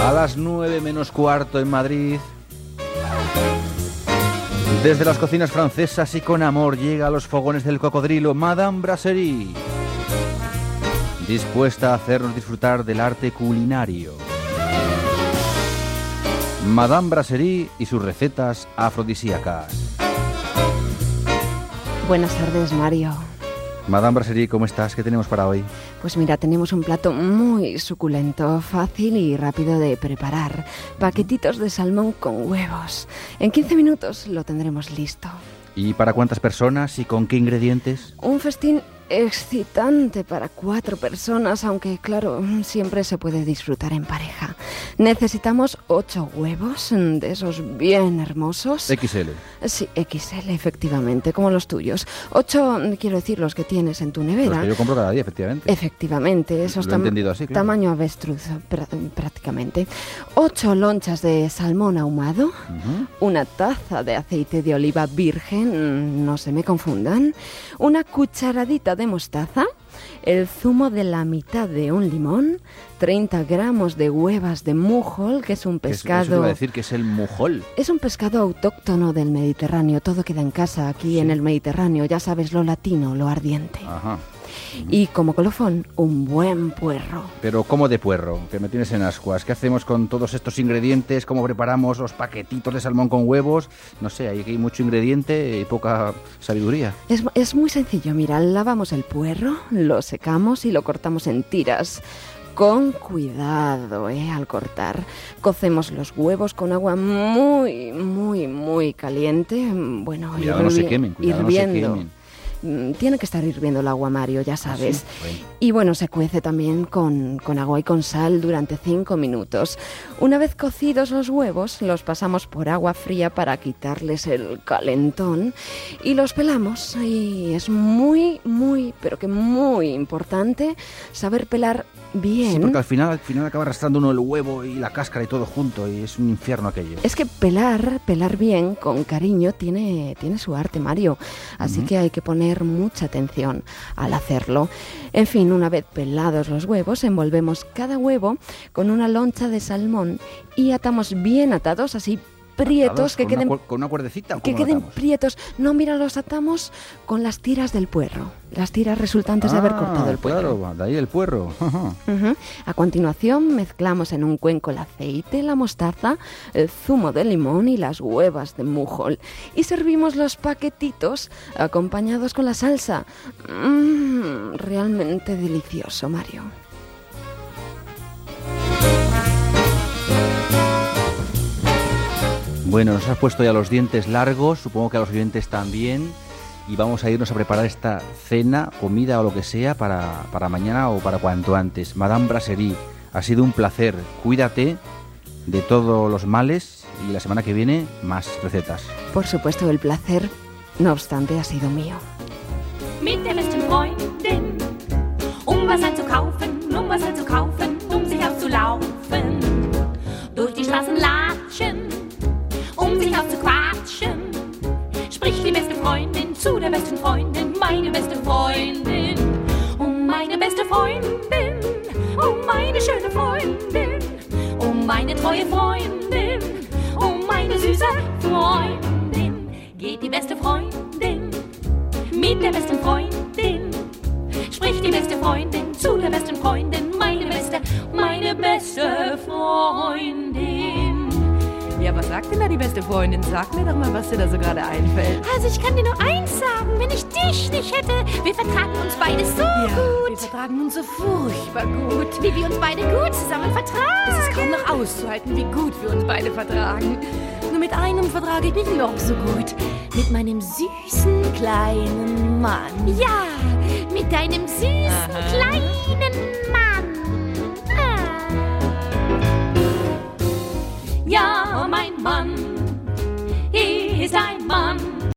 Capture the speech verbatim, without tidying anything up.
A las nueve menos cuarto en Madrid. Desde las cocinas francesas y con amor llega a los fogones del cocodrilo Madame Brasserie, dispuesta a hacernos disfrutar del arte culinario. Madame Brasserie y sus recetas afrodisíacas. Buenas tardes, Mario. Madame Brasserie, ¿cómo estás? ¿Qué tenemos para hoy? Pues mira, tenemos un plato muy suculento, fácil y rápido de preparar. Paquetitos de salmón con huevos. En quince minutos lo tendremos listo. ¿Y para cuántas personas y con qué ingredientes? Un festín excitante para cuatro personas, aunque claro, siempre se puede disfrutar en pareja. Necesitamos ocho huevos, de esos bien hermosos. equis ele. Sí, equis ele, efectivamente, como los tuyos. Ocho, quiero decir, los que tienes en tu nevera. Los que yo compro cada día, efectivamente. Efectivamente, esos Lo he entendido así, claro. Tamaño avestruz, pr- prácticamente. Ocho lonchas de salmón ahumado, uh-huh. Una taza de aceite de oliva virgen, no se me confundan, una cucharadita de mostaza, el zumo de la mitad de un limón, treinta gramos de huevas de mújol, que es un pescado... Eso te iba a decir que es el mújol. Es un pescado autóctono del Mediterráneo, todo queda en casa aquí sí. En el Mediterráneo, ya sabes, lo latino, lo ardiente. Ajá. Y como colofón, un buen puerro. Pero ¿cómo de puerro? Que me tienes en ascuas. ¿Qué hacemos con todos estos ingredientes? ¿Cómo preparamos los paquetitos de salmón con huevos? No sé, hay mucho ingrediente y poca sabiduría. Es, es muy sencillo, mira, lavamos el puerro, lo secamos y lo cortamos en tiras. Con cuidado, ¿eh? Al cortar. Cocemos los huevos con agua muy, muy, muy caliente. Bueno, cuidado, hirvi- no se quemen, cuidado, hirviendo. No se quemen. Tiene que estar hirviendo el agua, Mario, ya sabes. ¿Ah, sí? Bueno. Y bueno, se cuece también con, con agua y con sal durante cinco minutos. Una vez cocidos los huevos, los pasamos por agua fría para quitarles el calentón y los pelamos. Y es muy, muy, pero que muy importante saber pelar bien. Sí, porque al final, al final acaba arrastrando uno el huevo y la cáscara y todo junto y es un infierno aquello. Es que pelar, pelar bien, con cariño, tiene, tiene su arte, Mario. Así uh-huh. que hay que poner mucha atención al hacerlo. En fin, una vez pelados los huevos, envolvemos cada huevo con una loncha de salmón y atamos bien atados, así prietos, que con queden una, con una cuerdecita ¿o que cómo queden atamos? Prietos. No, mira, los atamos con las tiras del puerro, las tiras resultantes ah, de haber cortado el puerro. Claro, de ahí el puerro. Uh-huh. A continuación mezclamos en un cuenco el aceite, la mostaza, el zumo de limón y las huevas de mújol y servimos los paquetitos acompañados con la salsa. Mm, realmente delicioso, Mario. Bueno, nos has puesto ya los dientes largos, supongo que a los oyentes también, y vamos a irnos a preparar esta cena, comida o lo que sea para, para mañana o para cuanto antes. Madame Brasserie, ha sido un placer. Cuídate de todos los males y la semana que viene más recetas. Por supuesto, el placer, no obstante, ha sido mío. Mit der besten Freundin, um was einzukaufen, um was einzukaufen, um sich auszulaufen, durch die Straßen latschen, um sich auszuquatschen, spricht die beste Freundin zu der besten Freundin, meine beste Freundin, um meine beste Freundin, um meine schöne Freundin, um meine treue Freundin, um meine süße Freundin, geht die beste Freundin mit der besten Freundin, spricht die beste Freundin zu der besten Freundin, meine beste, meine beste Freundin. Ja, was sagt denn da die beste Freundin? Sag mir doch mal, was dir da so gerade einfällt. Also ich kann dir nur eins sagen, wenn ich dich nicht hätte, wir vertragen uns beide so ja, gut. Wir vertragen uns so furchtbar gut. Wie wir uns beide gut zusammen vertragen. Es ist kaum noch auszuhalten, wie gut wir uns beide vertragen. Nur mit einem vertrage ich mich noch so gut. Mit meinem süßen kleinen Mann. Ja, mit deinem süßen Aha. kleinen